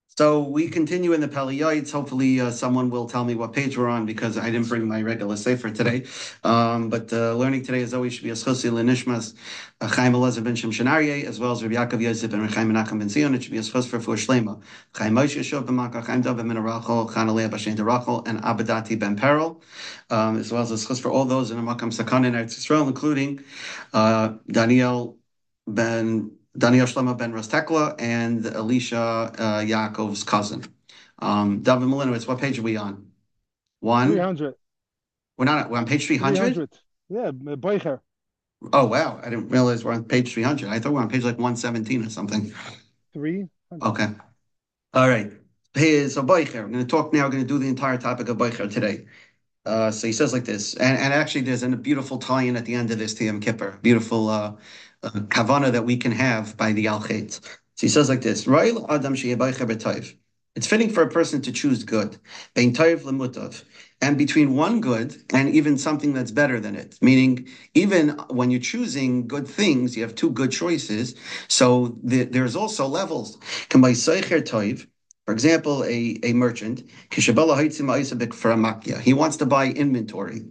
So we continue in the Peliyotes. Hopefully, someone will tell me what page we're on because I didn't bring my regular sefer today. But learning today, as always, should be a schosi lenishmas Chaim Elazar ben Shimshon Aryeh, as well as Rabbi Yaakov Yosef and Chaim Menachem ben Zion. It should be a schos for Shlema. Chaim Moshe Yeshua ben Makkah, Chaim Dav ben Rachel, Chanalei Bashen de Rachel, and Abadati ben Peril, as well as a schos for all those in the Makam Sakan in Eretz Yisrael, including Daniel Shlomo ben Rostekla and Elisha Yaakov's cousin. David Malinowitz, what page are we on? One. 300. We're on page 300? 300. Yeah, Boicher. Oh, wow. I didn't realize we're on page 300. I thought we were on page like 117 or something. 300. Okay. All right. Here's a Boicher. I'm going to talk now. We're going to do the entire topic of Boicher today. So he says like this, and actually there's a beautiful tie-in at the end of this to Yom Kippur, beautiful kavana that we can have by the Al Chet. So he says like this, Adam it's fitting for a person to choose good, bein toiv lemutav, and between one good and even something that's better than it. Meaning, even when you're choosing good things, you have two good choices. So there's also levels. For example, a merchant, he wants to buy inventory.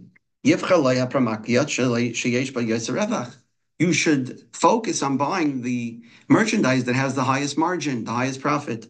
You should focus on buying the merchandise that has the highest margin, the highest profit.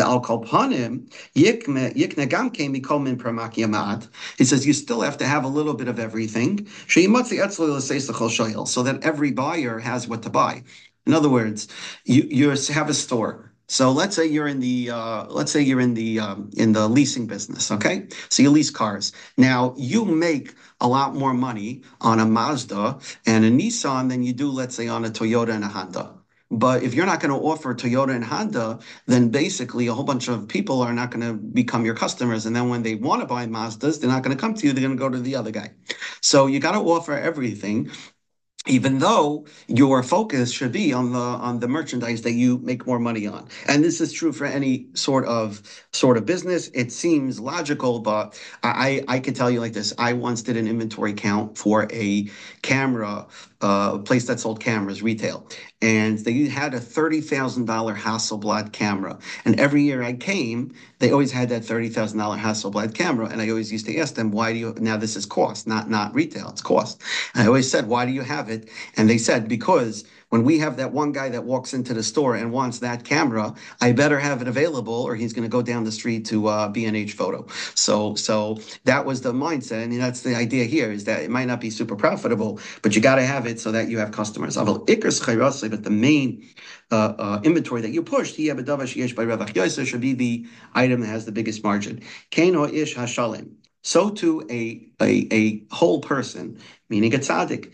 He says you still have to have a little bit of everything, so that every buyer has what to buy. In other words, you have a store. So let's say you're in the leasing business, okay? So you lease cars. Now you make a lot more money on a Mazda and a Nissan than you do, let's say, on a Toyota and a Honda. But if you're not going to offer Toyota and Honda, then basically a whole bunch of people are not going to become your customers. And then when they want to buy Mazdas, they're not going to come to you. They're going to go to the other guy. So you got to offer everything, even though your focus should be on the merchandise that you make more money on. And this is true for any sort of business. It seems logical, but I can tell you like this. I once did an inventory count for a camera place that sold cameras retail, and they had a $30,000 Hasselblad camera. And every year I came, they always had that $30,000 Hasselblad camera, and I always used to ask them, why do you, now this is cost, not retail, it's cost. And I always said, why do you have it? And they said, because when we have that one guy that walks into the store and wants that camera, I better have it available, or he's going to go down the street to B&H Photo. So that was the mindset, and that's the idea here: is that it might not be super profitable, but you got to have it so that you have customers. But the main inventory that you pushed, should be the item that has the biggest margin. Ish hashalim. So too a whole person, meaning a tzaddik,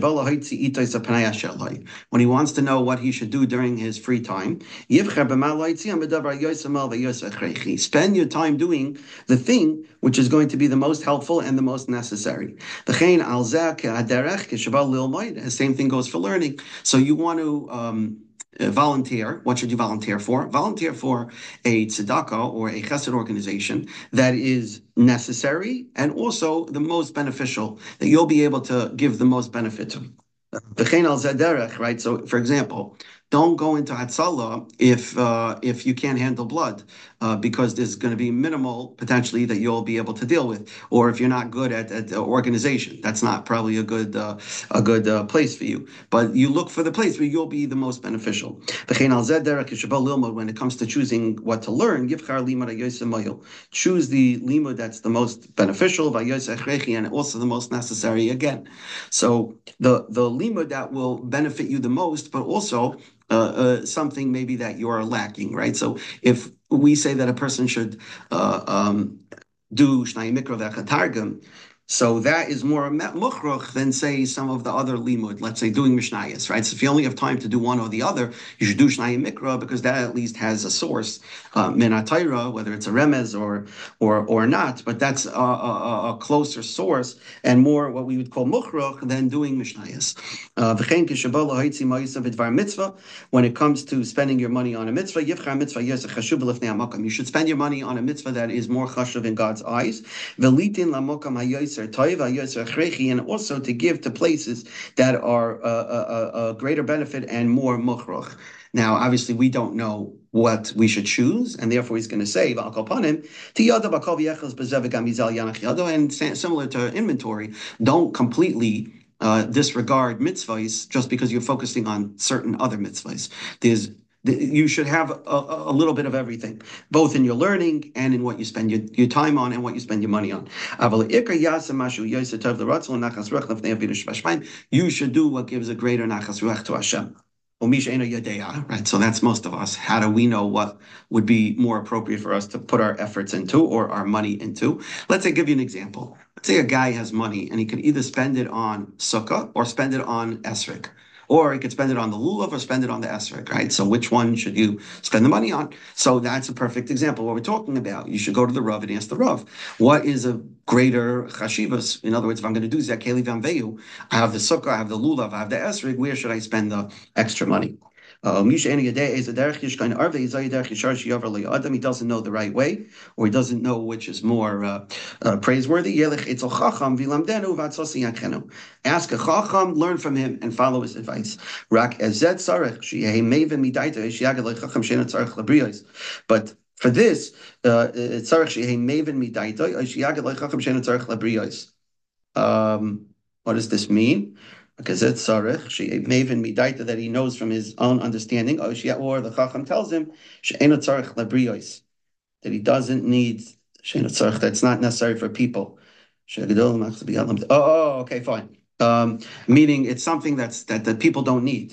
when he wants to know what he should do during his free time, spend your time doing the thing which is going to be the most helpful and the most necessary. The same thing goes for learning. So you want to volunteer. What should you volunteer for? Volunteer for a tzedakah or a chesed organization that is necessary and also the most beneficial, that you'll be able to give the most benefit to. Right? So, for example, don't go into Hatzalah if you can't handle blood, because there's going to be minimal potentially that you'll be able to deal with, or if you're not good at the organization, that's not probably a good place for you. But you look for the place where you'll be the most beneficial. When it comes to choosing what to learn, choose the limud that's the most beneficial, and also the most necessary again. So the limud that will benefit you the most, but also something maybe that you're lacking, right? So if we say that a person should do Shnai Mikra Vechatargum, so that is more muchroch than, say, some of the other limud, let's say doing Mishnayos, right? So if you only have time to do one or the other, you should do Shnai Mikra, because that at least has a source, min HaTorah, whether it's a remez or not, but that's a closer source and more what we would call muchroch than doing Mishnayos. When it comes to spending your money on a mitzvah, you should spend your money on a mitzvah that is more chashuv in God's eyes. and also to give to places that are a greater benefit and more mukhrach. Now, obviously, we don't know what we should choose, and therefore he's going to say, and similar to inventory, don't completely disregard mitzvahs just because you're focusing on certain other mitzvahs. You should have a little bit of everything, both in your learning and in what you spend your time on and what you spend your money on. You should do what gives a greater nachas ruach to Hashem. Right, so that's most of us. How do we know what would be more appropriate for us to put our efforts into or our money into? Let's say, give you an example. Let's say a guy has money and he could either spend it on sukkah or spend it on esrog. Or he could spend it on the lulav or spend it on the esrog, right? So which one should you spend the money on? So that's a perfect example of what we're talking about. You should go to the Rav and ask the Rav, what is a greater chashivas? In other words, if I'm going to do zakeli v'amveyu, I have the sukkah, I have the lulav, I have the esrog, where should I spend the extra money? He doesn't know the right way, or he doesn't know which is more praiseworthy. Ask a chacham, learn from him, and follow his advice. But for this, what does this mean? Because it's sarich, maven midaita, that he knows from his own understanding, or the chacham tells him that he doesn't need that's not necessary for people. Oh, okay, fine. Meaning it's something that people don't need.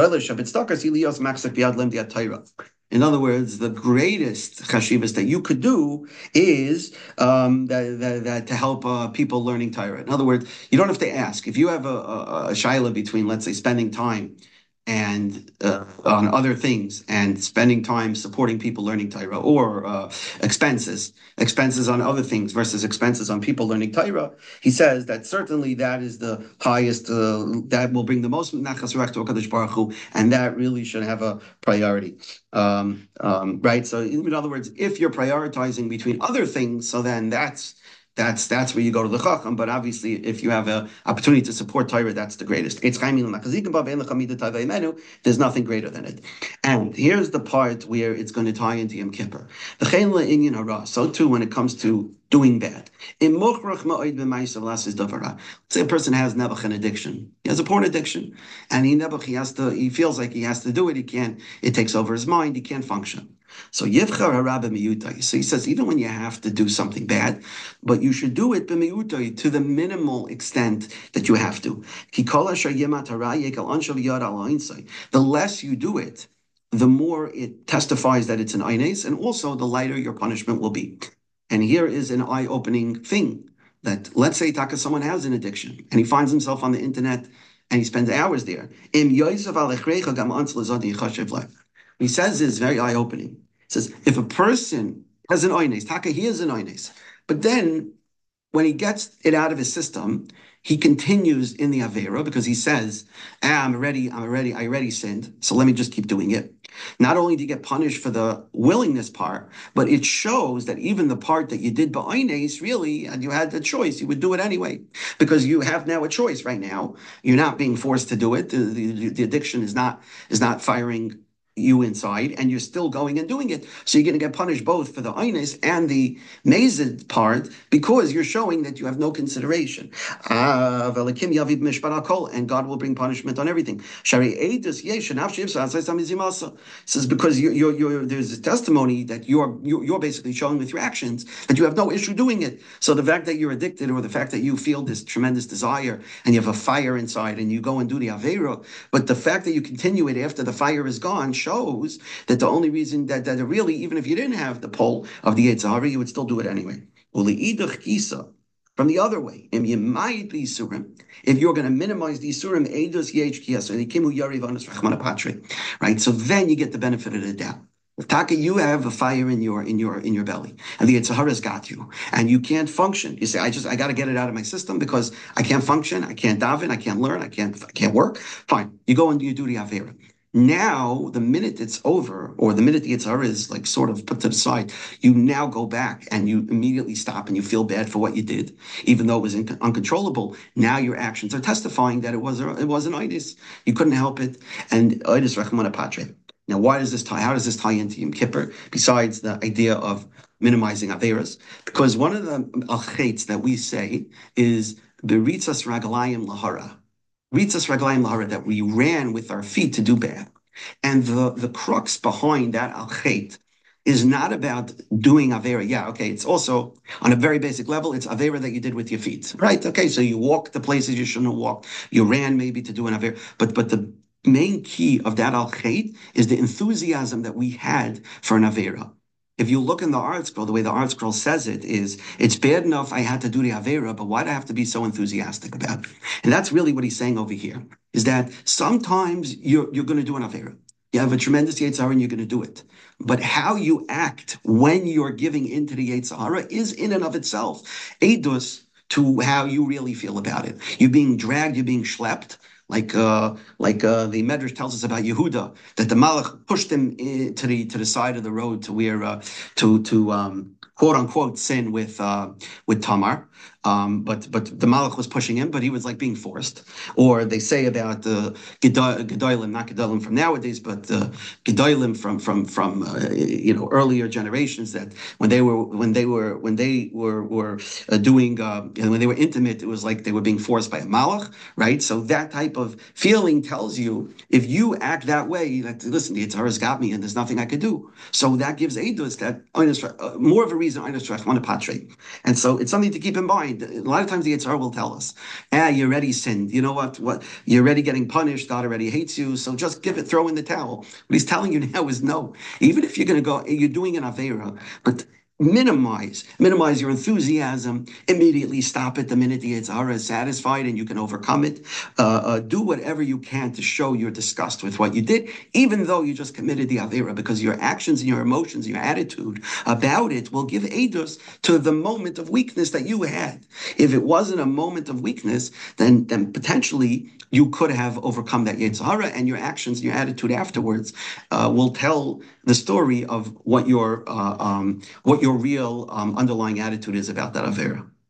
In other words, the greatest chashivas that you could do is that to help people learning Torah. In other words, you don't have to ask. If you have a shaila between, let's say, spending time and on other things and spending time supporting people learning Torah, or expenses on other things versus expenses on people learning Torah, he says that certainly that is the highest, that will bring the most nachas ruach to HaKadosh Baruch Hu, and that really should have a priority. Right? So in other words, if you're prioritizing between other things, so then that's where you go to the chacham. But obviously, if you have an opportunity to support Torah, that's the greatest. There's nothing greater than it. And here's the part where it's going to tie into Yom Kippur. So too, when it comes to doing bad. Let's say a person has nebuch an addiction. He has a porn addiction, and he feels like he has to do it. He can't. It takes over his mind. He can't function. So Yivchar Harabah Miyutai. So he says, even when you have to do something bad, but you should do it b'miyutai, to the minimal extent that you have to. The less you do it, the more it testifies that it's an eines, and also the lighter your punishment will be. And here is an eye-opening thing, that let's say Taka, someone has an addiction and he finds himself on the internet and he spends hours there. He says is very eye-opening. He says, if a person has an oines, Taka, he is an oines, but then when he gets it out of his system, he continues in the Avera because he says, I already sinned, so let me just keep doing it. Not only do you get punished for the willingness part, but it shows that even the part that you did ba'oines, really, and you had the choice, you would do it anyway, because you have now a choice right now. You're not being forced to do it. The addiction is not firing you inside, and you're still going and doing it. So you're going to get punished both for the eines and the mazid part, because you're showing that you have no consideration. And God will bring punishment on everything. Says because there's a testimony that you're basically showing with your actions that you have no issue doing it. So the fact that you're addicted, or the fact that you feel this tremendous desire and you have a fire inside and you go and do the avera, but the fact that you continue it after the fire is gone shows that the only reason that really, even if you didn't have the pull of the Yetzer Hara, you would still do it anyway. From the other way, if you're going to minimize the Isurim, right? So then you get the benefit of the doubt. If Taka, you have a fire in your belly, and the Yetzer Hara's got you, and you can't function. You say, I got to get it out of my system because I can't function, I can't daven, I can't learn, I can't work. Fine, you go and you do the Avera. Now, the minute it's over, or the minute the Yitzhara is like sort of put to the side, you now go back and you immediately stop and you feel bad for what you did, even though it was uncontrollable. Now your actions are testifying that it was an itis. You couldn't help it, and itis rachmana patre. Now, why does this tie? How does this tie into Yom Kippur? Besides the idea of minimizing averas, because one of the alchates that we say is beritzas raglayim lahara. Ritzas raglayim lahara, that we ran with our feet to do bad. And the crux behind that al-chet is not about doing avera. Yeah, okay. It's also on a very basic level. It's avera that you did with your feet, right? Okay, so you walked the places you shouldn't have walked. You ran maybe to do an avera, but the main key of that al-chet is the enthusiasm that we had for an avera. If you look in the art scroll, the way the art scroll says it is, it's bad enough I had to do the avera, but why do I have to be so enthusiastic about it? And that's really what he's saying over here, is that sometimes you're going to do an avera. You have a tremendous Yetzer Hara and you're going to do it. But how you act when you're giving into the Yetzer Hara is in and of itself edus to how you really feel about it. You're being dragged, you're being schlepped, the Medrash tells us about Yehuda, that the Malach pushed him to the side of the road to where to quote unquote sin with Tamar. But the Malach was pushing him, but he was like being forced. Or they say about Gedolim, not Gedolim from nowadays, but Gedolim from earlier generations, that when they were doing when they were intimate, it was like they were being forced by a Malach, right? So that type of feeling tells you, if you act that way, that listen, the Yetzer Hara's got me and there's nothing I could do. So that gives edus that more of a reason and so it's something to keep in mind. A lot of times the Yetzer Hara will tell us, you already sinned. You know what? You're already getting punished. God already hates you. So just throw in the towel. What he's telling you now is no. Even if you're going to go, you're doing an Avera, but minimize your enthusiasm. Immediately stop it the minute the Yetzer Hara is satisfied and you can overcome it. Do whatever you can to show your disgust with what you did, even though you just committed the Avera, because your actions and your emotions, your attitude about it will give edus to the moment of weakness that you had. If it wasn't a moment of weakness, then potentially you could have overcome that Yetzer Hara, and your actions and your attitude afterwards will tell the story of what your real underlying attitude is about that Avera.